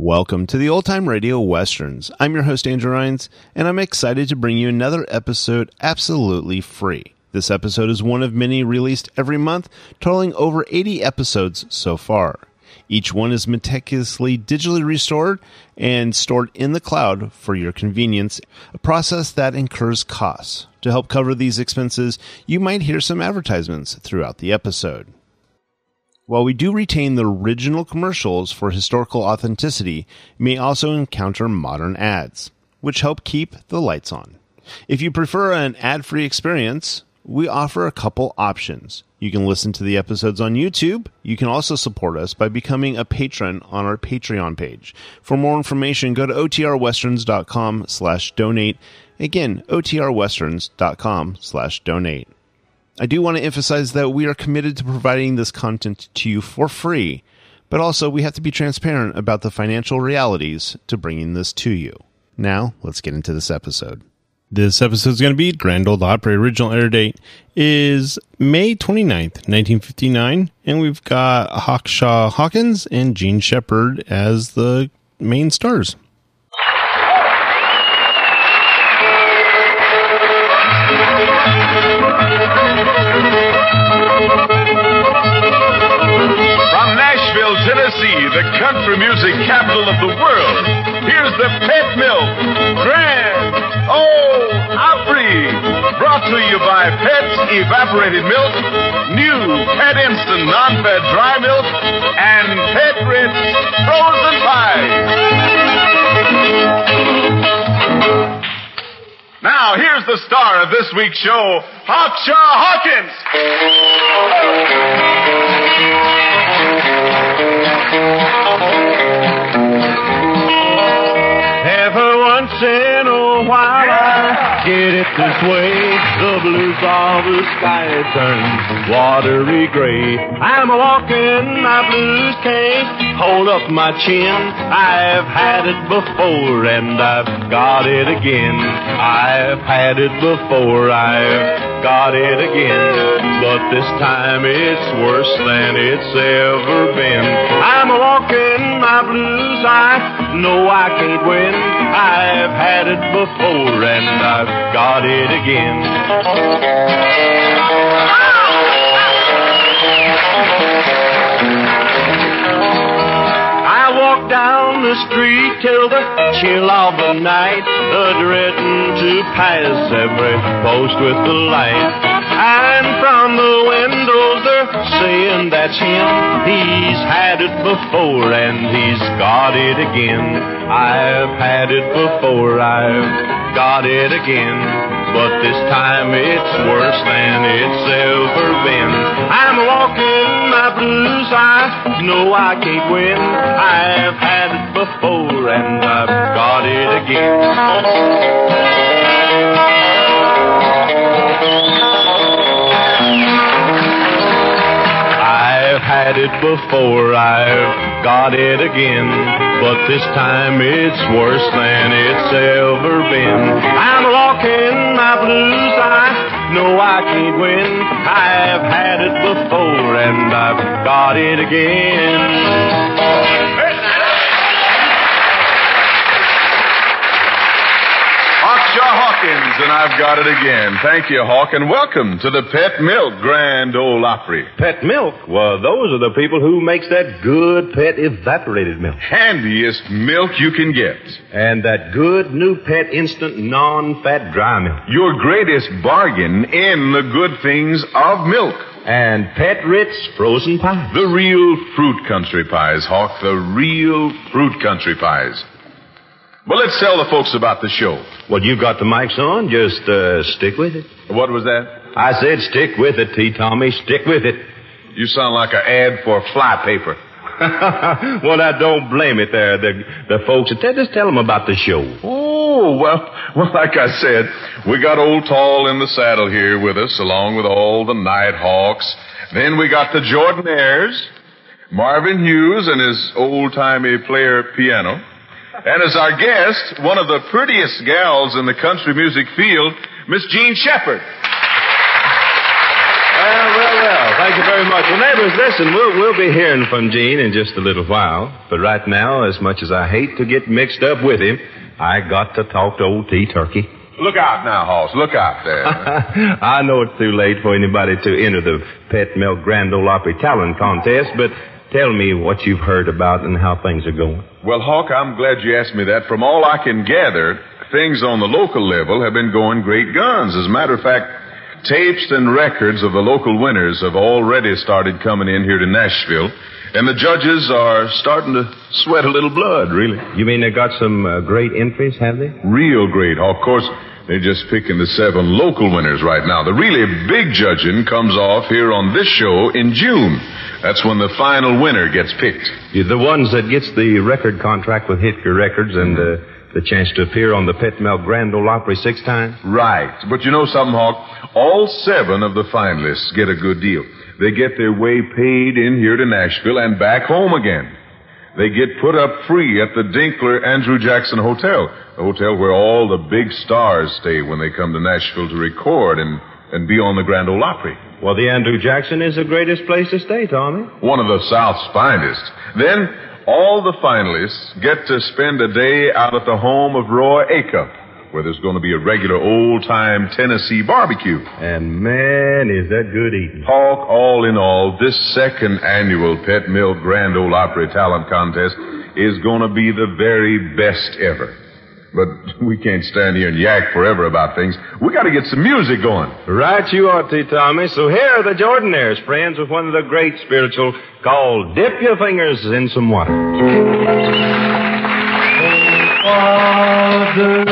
Welcome to the Old Time Radio Westerns. I'm your host, Andrew Rhynes, and I'm excited to bring you another episode absolutely free. This episode is one of many released every month, totaling over 80 episodes so far. Each one is meticulously digitally restored and stored in the cloud for your convenience, a process that incurs costs. To help cover these expenses, you might hear some advertisements throughout the episode. While we do retain the original commercials for historical authenticity, you may also encounter modern ads, which help keep the lights on. If you prefer an ad-free experience, we offer a couple options. You can listen to the episodes on YouTube. You can also support us by becoming a patron on our Patreon page. For more information, go to otrwesterns.com/donate. Again, otrwesterns.com/donate. I do want to emphasize that we are committed to providing this content to you for free, but also we have to be transparent about the financial realities to bringing this to you. Now, let's get into this episode. This episode is going to be Grand Ole Opry. Original air date is May 29th, 1959, and we've got Hawkshaw Hawkins and Jean Shepherd as the main stars. Tennessee, the country music capital of the world. Here's the Pet Milk Grand Ole Opry, brought to you by Pet's Evaporated Milk, new Pet Instant Non-Fat Dry Milk, and Pet Ritz Frozen Pies. Now, here's the star of this week's show, Hawkshaw Hawkins. Every once in a while I get it this way. The blues of the sky turns watery gray. I'm walking, my blues can't hold up my chin. I've had it before and I've got it again. I've had it before, I've got it again. But this time it's worse than it's ever been. I'm walking my blues, I know I can't win. I've had it before and I've got it again. I walk down the street till the chill of the night, dreading to pass every post with the light. And from the windows they're saying that's him. He's had it before and he's got it again. I've had it before, I've got it again. But this time it's worse than it's ever been. I'm walking my blues, I know I can't win. I've had it before and I've got it again. I've had it before, I've got it again. But this time it's worse than it's ever been. I'm walking my blues, I know I can't win. I've had it before and I've got it again. Hawkshaw Hawkins, and I've got it again. Thank you, Hawk, and welcome to the Pet Milk Grand Ole Opry. Pet milk? Well, those are the people who makes that good Pet evaporated milk. Handiest milk you can get. And that good new Pet instant non-fat dry milk. Your greatest bargain in the good things of milk. And Pet Ritz frozen pies. The real fruit country pies, Hawk, the real fruit country pies. Well, let's tell the folks about the show. Well, you've got the mics on. Just stick with it. What was that? I said stick with it, T. Tommy. Stick with it. You sound like an ad for fly paper. Well, I don't blame it there. The folks, just tell them about the show. Oh, well, like I said, we got old Tall in the saddle here with us, along with all the Nighthawks. Then we got the Jordanaires, Marvin Hughes and his old-timey player piano. And as our guest, one of the prettiest gals in the country music field, Miss Jean Shepherd. Well, Thank you very much. Well, neighbors, listen, we'll be hearing from Gene in just a little while. But right now, as much as I hate to get mixed up with him, I got to talk to old T. Turkey. Look out now, Hoss. Look out there. I know it's too late for anybody to enter the Pet Milk Grand Ole Opry Talent Contest, but tell me what you've heard about and how things are going. Well, Hawk, I'm glad you asked me that. From all I can gather, things on the local level have been going great guns. As a matter of fact, tapes and records of the local winners have already started coming in here to Nashville, and the judges are starting to sweat a little blood, really. You mean they got some great entries, have they? Real great. Of course, they're just picking the 7 local winners right now. The really big judging comes off here on this show in June. That's when the final winner gets picked. You're the ones that gets the record contract with Hitker Records and the chance to appear on the Pet Milk Grand Ole Opry 6 times? Right. But you know something, Hawk? All 7 of the finalists get a good deal. They get their way paid in here to Nashville and back home again. They get put up free at the Dinkler Andrew Jackson Hotel, the hotel where all the big stars stay when they come to Nashville to record and be on the Grand Ole Opry. Well, the Andrew Jackson is the greatest place to stay, Tommy. One of the South's finest. Then all the finalists get to spend a day out at the home of Roy Acuff, where there's going to be a regular old-time Tennessee barbecue. And, man, is that good eating. Hawk, all in all, this second annual Pet Milk Grand Ole Opry Talent Contest is going to be the very best ever. But we can't stand here and yak forever about things. We got to get some music going. Right you ought to, Tommy. So here are the Jordanaires, friends with one of the great spirituals called Dip Your Fingers in Some Water. Father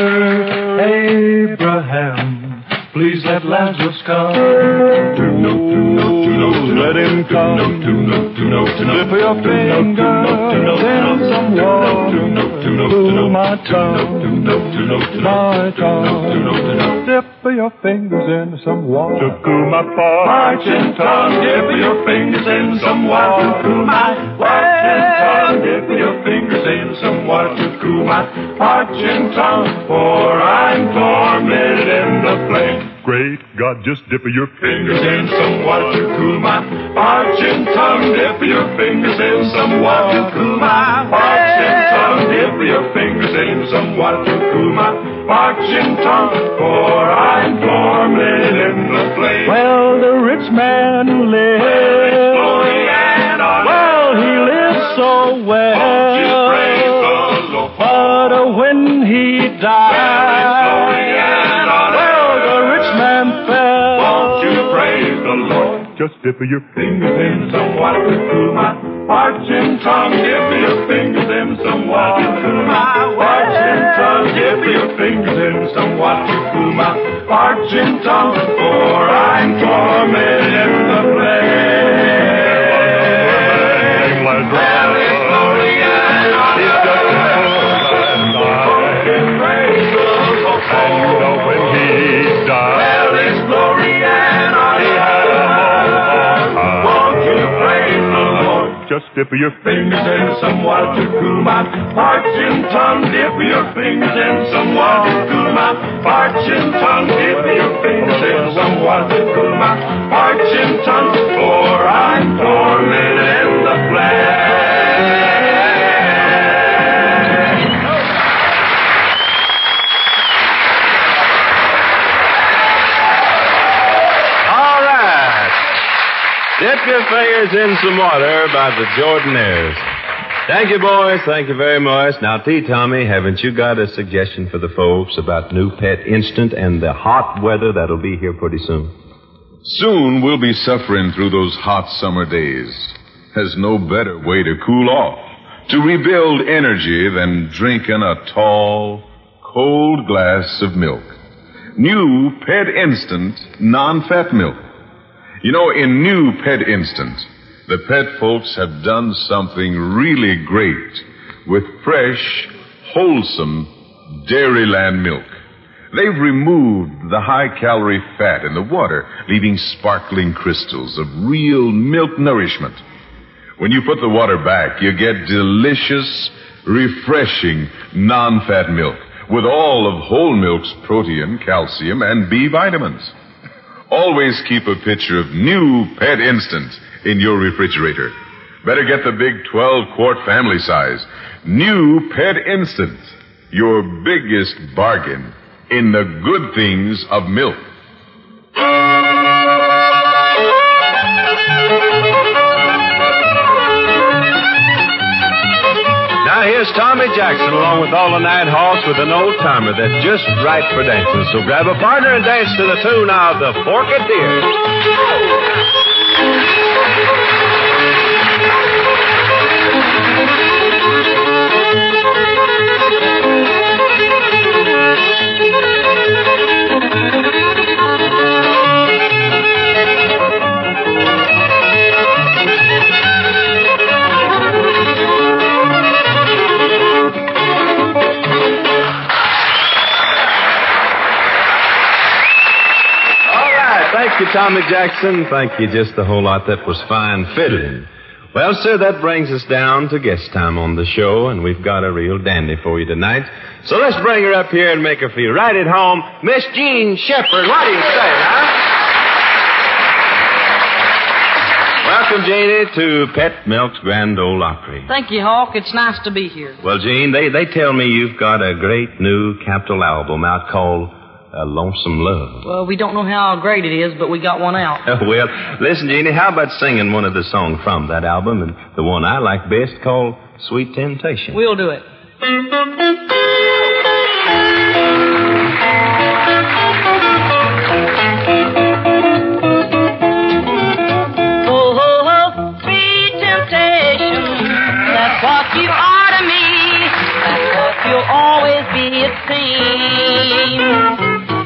Abraham, please let Lazarus come. Let him come. Dip your fingers in some water. Cool my tongue. My tongue. Dip your fingers in some water. To cool my parching tongue. Dip your fingers in some water. To cool my parching tongue. Dip your fingers in some water. To cool my parching tongue. For I'm tormented in the flame. Great God, just dip your fingers in some water to cool my parching tongue. Dip your fingers in some water to cool my parching tongue. Dip your fingers in some water to cool my parching tongue. For I'm tormented in the flame. Well, the rich man lived. Well, he lived so well. But when he died, just dip your fingers in some water to cool my parching tongue. Dip your fingers in some water to cool my parching tongue. Dip your fingers in some water to cool my parching tongue. For I'm tormented in the flame. Well, it's glory and honor. When he died. Well, it's glory and honor. Just dip your fingers in some water to cool my parching tongue. Dip your fingers in some water to cool my parching tongue. Dip your fingers in some water to cool my parching tongue. For I'm tormented in the flame. Dip your fingers in some water by the Jordanaires. Thank you, boys. Thank you very much. Now, T. Tommy, haven't you got a suggestion for the folks about new Pet Instant and the hot weather that'll be here pretty soon? Soon we'll be suffering through those hot summer days. There's no better way to cool off, to rebuild energy than drinking a tall, cold glass of milk. New Pet Instant non-fat milk. You know, in new Pet Instant, the pet folks have done something really great with fresh, wholesome Dairyland milk. They've removed the high-calorie fat in the water, leaving sparkling crystals of real milk nourishment. When you put the water back, you get delicious, refreshing, non-fat milk with all of whole milk's protein, calcium, and B vitamins. always keep a pitcher of new Pet Instant in your refrigerator. Better get the big 12-quart family size. New Pet Instant, your biggest bargain in the good things of milk. Now here's Tommy Jackson along with all the Night Hawks with an old-timer that's just right for dancing. So grab a partner and dance to the tune of the Forketeers. Thank you, Tommy Jackson. Thank you just a whole lot. That was fine fiddling. Well, sir, that brings us down to guest time on the show, and we've got a real dandy for you tonight. So let's bring her up here and make her feel right at home. Miss Jean Shepherd, what do you say, huh? Welcome, Jeannie, to Pet Milk's Grand Ole Opry. Thank you, Hawk. It's nice to be here. Well, Jean, they tell me you've got a great new Capitol album out called Lonesome Love. Well, we don't know how great it is, but we got one out. Well, listen, Jeannie, how about singing one of the songs from that album, and the one I like best called Sweet Temptation? We'll do it. Oh, oh, oh, sweet temptation, that's what you are to me. That's what you'll always be, it seems.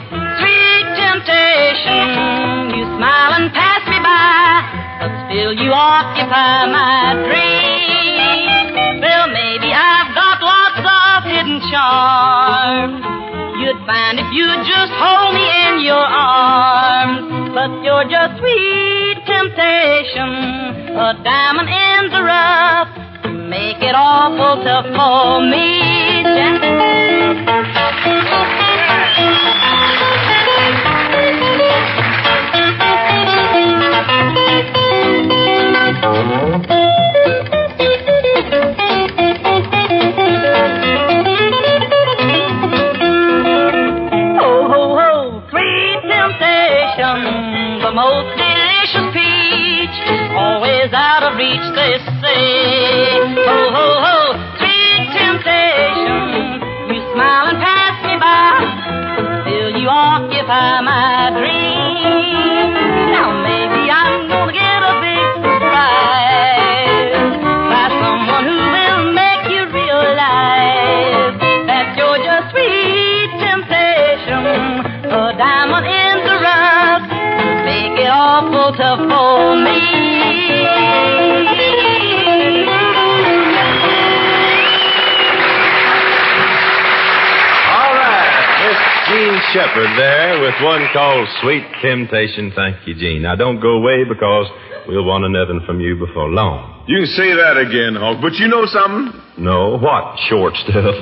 You smile and pass me by, but still you occupy my dreams. Well, maybe I've got lots of hidden charms you'd find if you'd just hold me in your arms. But you're just sweet temptation, a diamond in the rough, make it awful tough for me, most delicious peach, always out of reach, they say. Ho, ho, ho, sweet temptation, you smile and pass me by, still you occupy my dream. Now maybe I'm gonna get a big surprise by someone who will make you realize that you're just sweet temptation, a diamond in the rough, make it awful tough for me. All right, Miss Jean Shepherd there with one called Sweet Temptation. Thank you, Jean. Now, don't go away because we'll want another from you before long. You can say that again, Hawk, but you know something? No, what? Short stuff.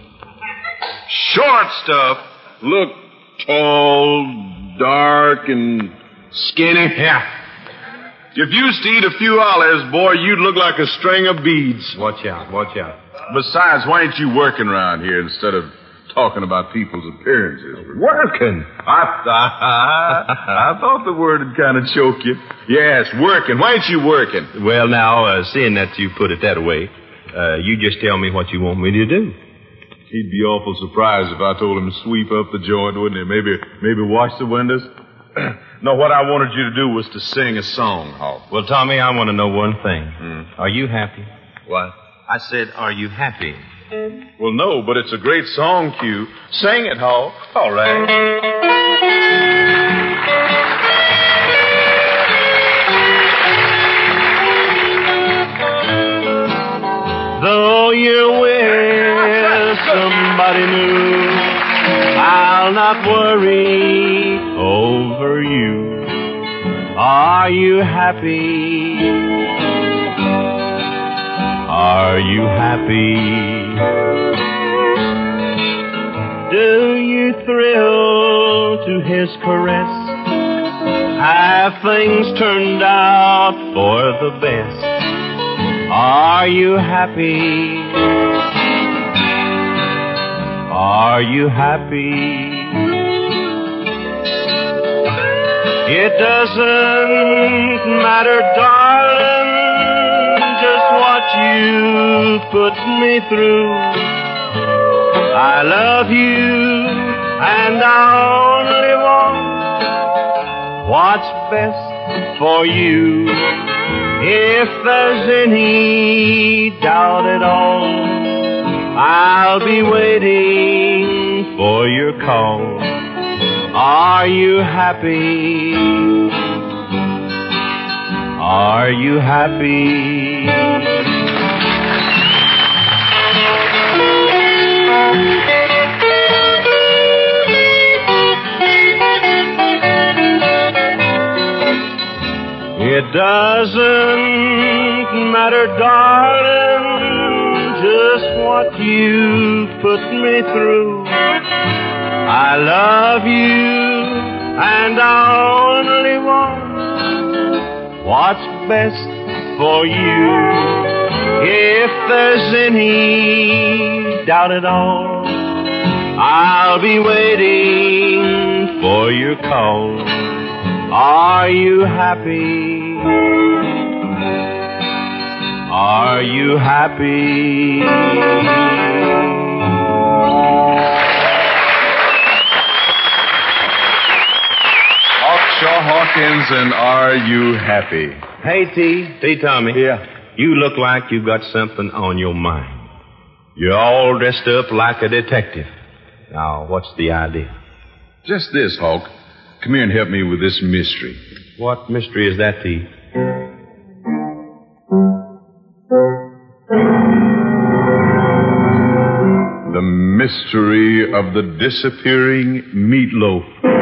Short stuff? Look tall, dark, and skinny? Yeah. If you used to eat a few olives, boy, you'd look like a string of beads. Watch out, watch out. Besides, why ain't you working around here instead of talking about people's appearances? Working? I thought the word would kind of choke you. Yes, working. Why ain't you working? Well, now, seeing that you put it that way, you just tell me what you want me to do. He'd be awful surprised if I told him to sweep up the joint, wouldn't he? Maybe wash the windows. No, what I wanted you to do was to sing a song, Hawk. Well, Tommy, I want to know one thing. Are you happy? What? I said, are you happy? Well, no, but it's a great song, Q. Sing it, Hawk. All right. Though you're with somebody new, I'll not worry over you. Are you happy? Are you happy? Do you thrill to his caress? Have things turned out for the best? Are you happy? Are you happy? It doesn't matter, darling, just what you put me through. I love you, and I only want what's best for you. If there's any doubt at all, I'll be waiting for your call. Are you happy? Are you happy? It doesn't matter, darling, just what you put me through. I love you, and I only want what's best for you. If there's any doubt at all, I'll be waiting for your call. Are you happy? Are you happy? Hawkshaw Hawkins, and Are You Happy? Hey, T. Tommy. Yeah. You look like you got something on your mind. You're all dressed up like a detective. Now, what's the idea? Just this, Hawk. Come here and help me with this mystery. What mystery is that, T? The mystery of the disappearing meatloaf.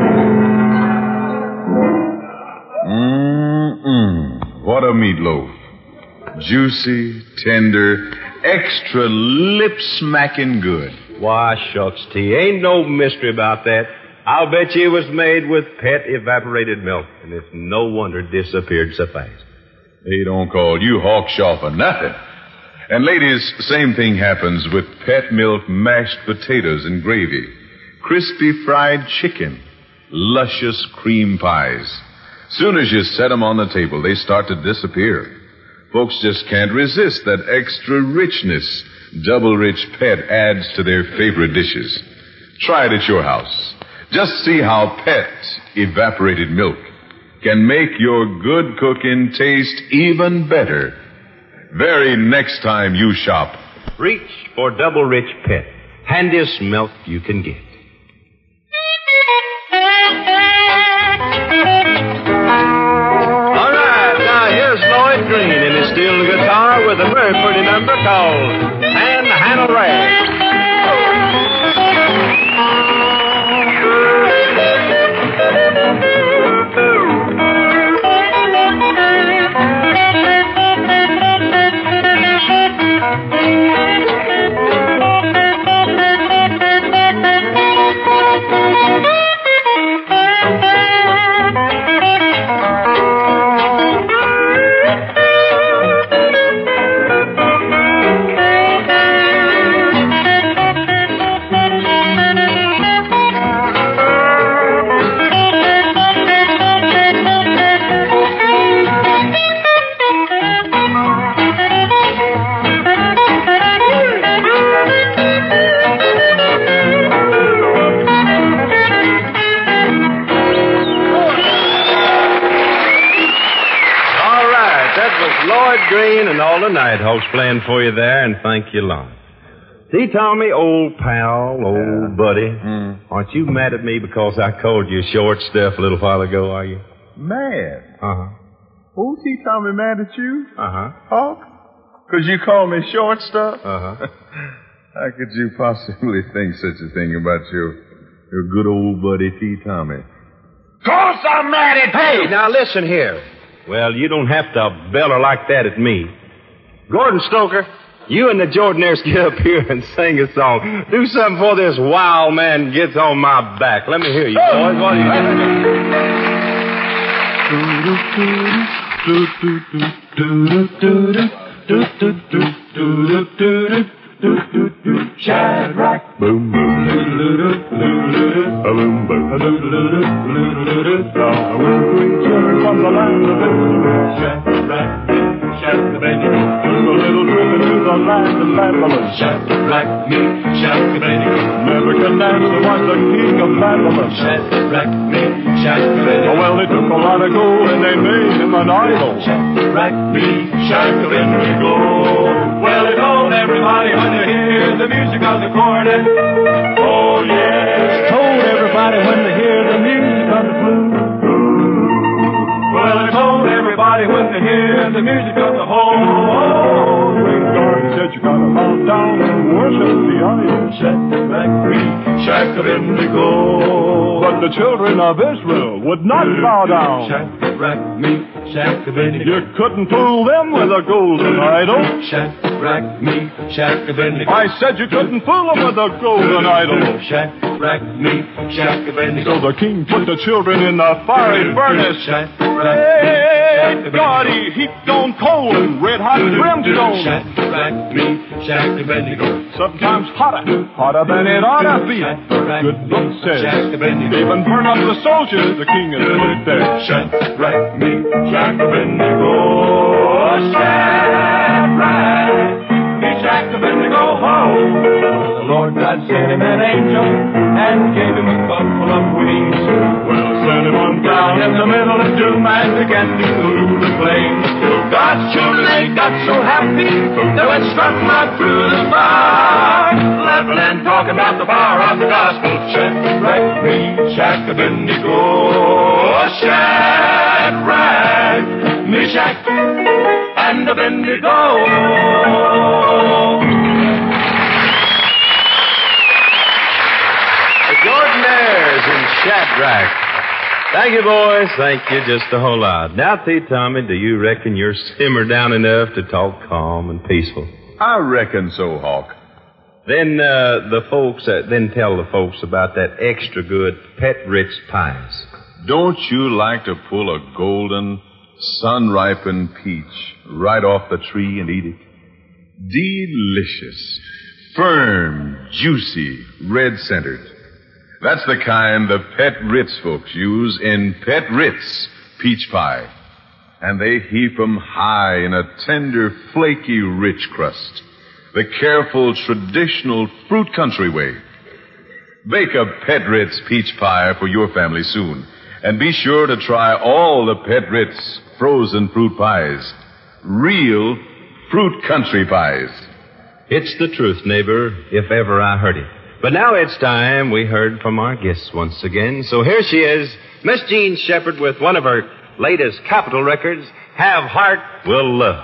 What a meatloaf. Juicy, tender, extra lip-smacking good. Why, shucks, T. Ain't no mystery about that. I'll bet you it was made with pet evaporated milk, and it's no wonder it disappeared so fast. They don't call you Hawkshaw for nothing. And ladies, same thing happens with pet milk mashed potatoes and gravy, crispy fried chicken, luscious cream pies. Soon as you set them on the table, they start to disappear. Folks just can't resist that extra richness Double Rich Pet adds to their favorite dishes. Try it at your house. Just see how Pet evaporated milk can make your good cooking taste even better. Very next time you shop, reach for Double Rich Pet. Handiest milk you can get. All right, now here's Lloyd Green and his steel guitar with a very pretty number called Hand Handle Rag. Green and all the Night Hawks playing for you there, and thank you, Lon. See, Tommy, old pal, old buddy, aren't you mad at me because I called you short stuff a little while ago, are you? mad. Uh-huh. Who's he telling me mad at you? Uh-huh. Hawk? Because you call me short stuff? Uh-huh. How could you possibly think such a thing about your good old buddy T. Tommy? Course I'm mad at you! Hey, now listen here. Well, you don't have to beller like that at me. Gordon Stoker, you and the Jordanaires get up here and sing a song. Do something before this wild man gets on my back. Let me hear you, boys. What do you Shadrach, boom, boom, boom, boom. Now the whispering children from the land of Israel. Shadrach, Shadrach, Abednego, took a little trip into the land of Babylon. Shadrach, Shadrach, Abednego, Nebuchadnezzar was the king of Babylon. Shadrach, Shadrach, Abednego. Oh, well, they took a lot of gold and they made him an idol. Shadrach, Shadrach, Abednego. Well, they told everybody when they hear the music of the cornet. Oh, yes. Told everybody when they hear the music of the flute. Well, they told everybody when they hear the music of the whole. God said you gotta bow down and worship the idol. Shadrach, Shadrach, Abednego. But the children of Israel would not bow down. Shadrach, Shadrach, Abednego. You couldn't fool them with a golden idol. Shadrach, Shadrach, Abednego. I said you couldn't fool them with a golden idol. Shadrach, Shadrach, Abednego. So the king put the children in the fiery furnace. Hey, God, he heaped on coal and red-hot brimstone. Shadrach, Shadrach, Abednego. Sometimes hotter than it ought to be. Good book says. They even burn up the soldiers. The king has put it there. Shadrach, Shadrach, Abednego. Shadrach, Shadrach, Abednego. The Lord God sent him an angel and gave him a couple of wings. Well, sent him on down in the middle of doom and began to glue the flames. God's children ain't got so happy they went strutting right through the fire, laughing and talking about the power of the gospel. Shadrach, Shadrach, Abednego. Shadrach, Meshach, and Abednego. Jordanaires and Shadrach. Thank you, boys. Thank you just a whole lot. Now, T. Tommy, do you reckon you're simmered down enough to talk calm and peaceful? I reckon so, Hawk. Then then tell the folks about that extra good Pet Ritz pies. Don't you like to pull a golden, sun-ripened peach right off the tree and eat it? Delicious, firm, juicy, red-centered. That's the kind the Pet Ritz folks use in Pet Ritz peach pie. And they heap 'em high in a tender, flaky, rich crust. The careful, traditional fruit country way. Bake a Pet Ritz peach pie for your family soon. And be sure to try all the Pet Ritz frozen fruit pies. Real fruit country pies. It's the truth, neighbor, if ever I heard it. But now it's time we heard from our guests once again. So here she is, Miss Jean Shepherd, with one of her latest Capitol records, Have Heart, Will Love.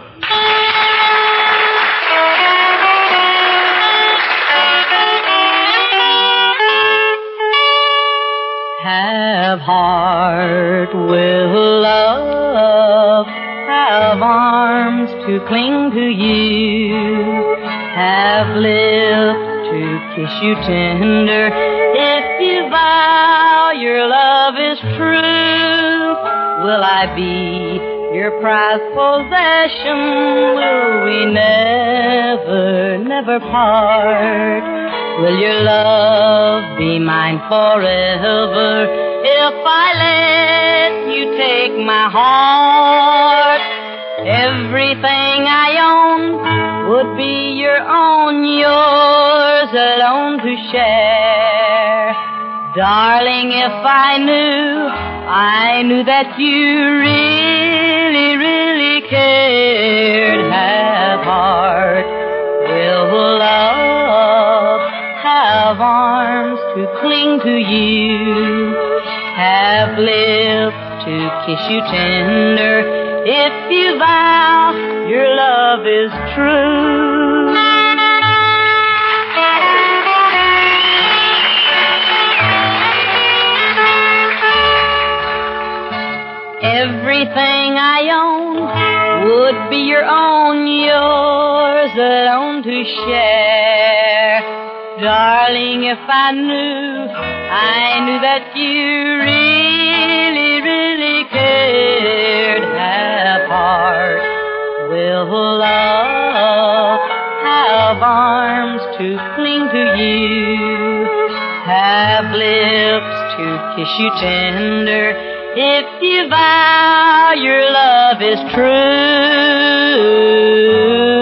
Have heart, will love, have arms to cling to you, have lips to kiss you tender, if you vow your love is true. Will I be your prized possession? Will we never, never part? Will your love be mine forever if I let you take my heart? Everything I own would be your own, yours alone to share. Darling, if I knew that you really, really cared. Have heart, will love, have arms to cling to you, have lips to kiss you tender, if you vow your love is true. Everything I own would be your own, yours alone to share. Darling, if I knew that you really, really cared. love, have arms to cling to you, have lips to kiss you tender, if you vow your love is true.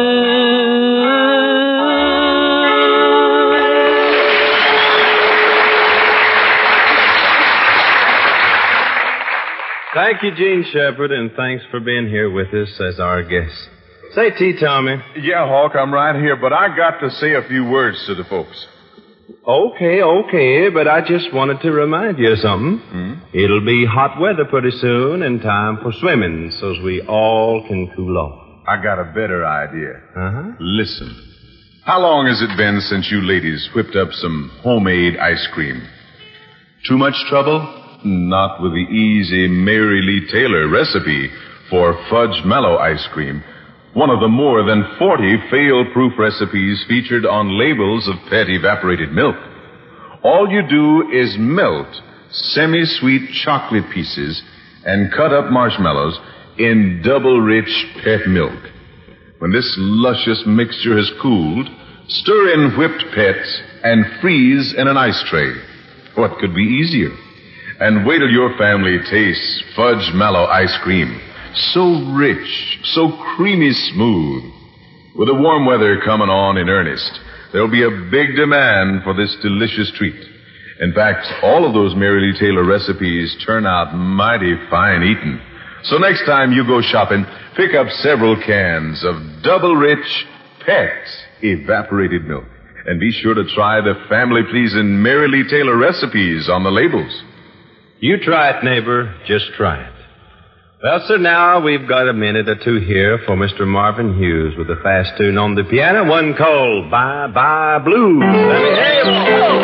Thank you, Gene Shepard, and thanks for being here with us as our guest. Say, T. Tommy. Yeah, Hawk, I'm right here, but I got to say a few words to the folks. Okay, but I just wanted to remind you of something. It'll be hot weather pretty soon and time for swimming, so we all can cool off. I got a better idea. Uh-huh. Listen. How long has it been since you ladies whipped up some homemade ice cream? Too much trouble? Not with the easy Mary Lee Taylor recipe for fudge mallow ice cream, one of the more than 40 fail-proof recipes featured on labels of Pet evaporated milk. All you do is melt semi-sweet chocolate pieces and cut up marshmallows in double-rich Pet milk. When this luscious mixture has cooled, stir in whipped Pets and freeze in an ice tray. What could be easier? And wait till your family tastes fudge mallow ice cream. So rich, so creamy smooth. With the warm weather coming on in earnest, there'll be a big demand for this delicious treat. In fact, all of those Mary Lee Taylor recipes turn out mighty fine eating. So next time you go shopping, pick up several cans of double-rich Pet evaporated milk. And be sure to try the family-pleasing Mary Lee Taylor recipes on the labels. You try it, neighbor. Just try it. Well, sir, now we've got a minute or two here for Mr. Marvin Hughes with a fast tune on the piano, one called Bye Bye Blues. Let me hear you.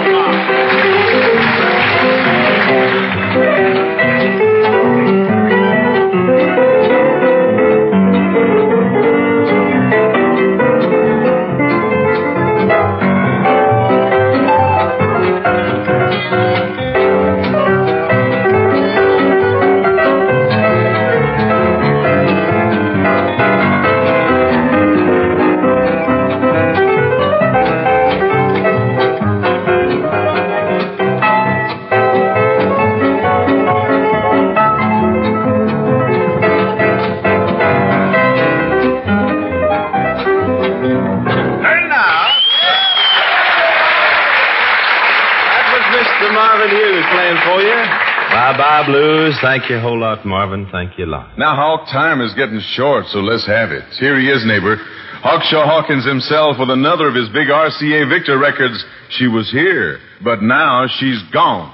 Bye-bye Blues. Thank you a whole lot, Marvin. Thank you a lot. Now, Hawk, time is getting short, so let's have it. Here he is, neighbor. Hawkshaw Hawkins himself with another of his big RCA Victor records. She was here, but now she's gone.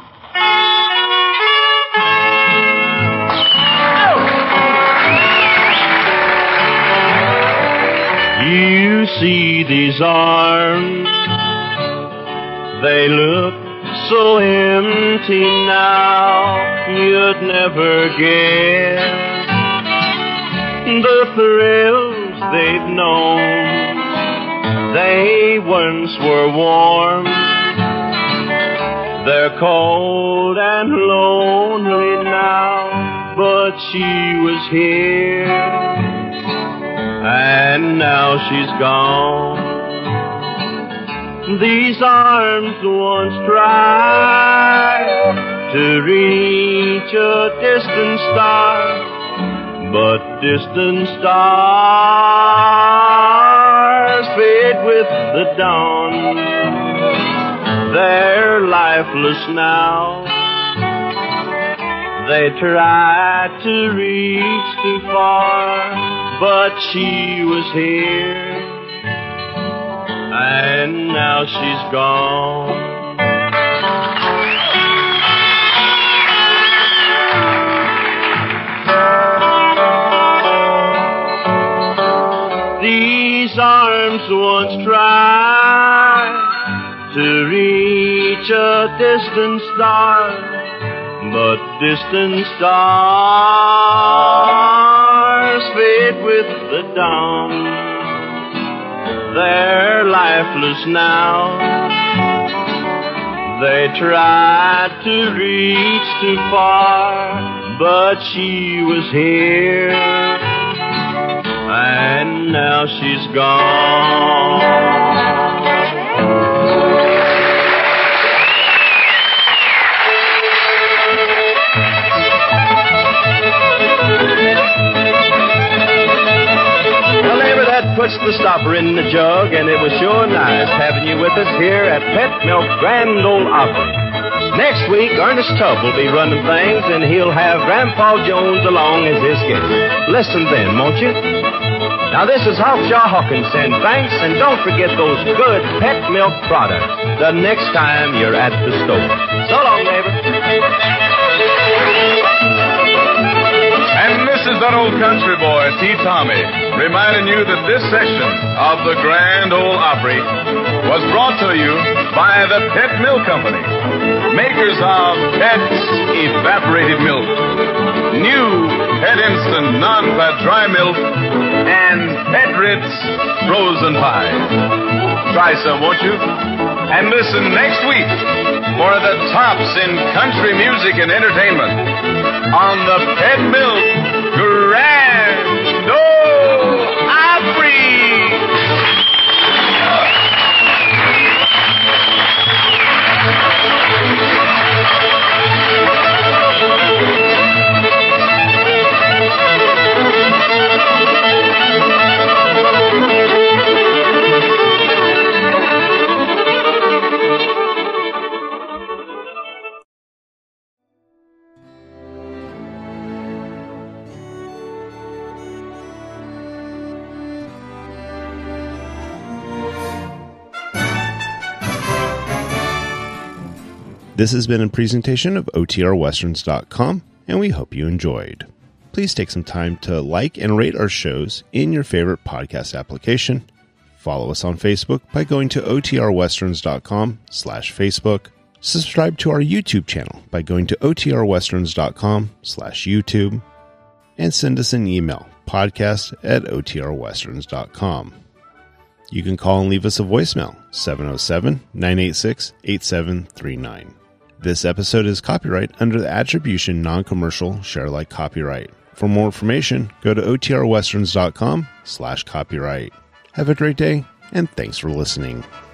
You see these arms, they look so empty now, you'd never guess the thrills they've known. They once were warm, they're cold and lonely now, but she was here, and now she's gone. These arms once tried to reach a distant star, but distant stars fade with the dawn. They're lifeless now. They tried to reach too far, but she was here, and now she's gone. These arms once tried to reach a distant star, but distant stars fade with the dawn. They're lifeless now. They tried to reach too far, but she was here, and now she's gone. Puts the stopper in the jug, and it was sure nice having you with us here at Pet Milk Grand Ole Opry. Next week, Ernest Tubb will be running things, and he'll have Grandpa Jones along as his guest. Listen then, won't you? Now, this is Hawkshaw Hawkins saying thanks, and don't forget those good pet milk products the next time you're at the store. So long, neighbor. And this is that old country boy, T. Tommy, reminding you that this session of the Grand Ole Opry was brought to you by the Pet Milk Company, makers of Pet's Evaporated Milk, new Pet Instant Non-Fat Dry Milk, and Pet Ritz Frozen Pie. Try some, won't you? And listen next week for the tops in country music and entertainment on the Pet Milk Grand Ole Opry. This has been a presentation of OTRWesterns.com, and we hope you enjoyed. Please take some time to like and rate our shows in your favorite podcast application. Follow us on Facebook by going to OTRWesterns.com/Facebook. Subscribe to our YouTube channel by going to OTRWesterns.com/YouTube. And send us an email, podcast@OTRWesterns.com. You can call and leave us a voicemail, 707-986-8739. This episode is copyright under the Attribution Non-Commercial Share Alike Copyright. For more information, go to OTRWesterns.com/copyright. Have a great day, and thanks for listening.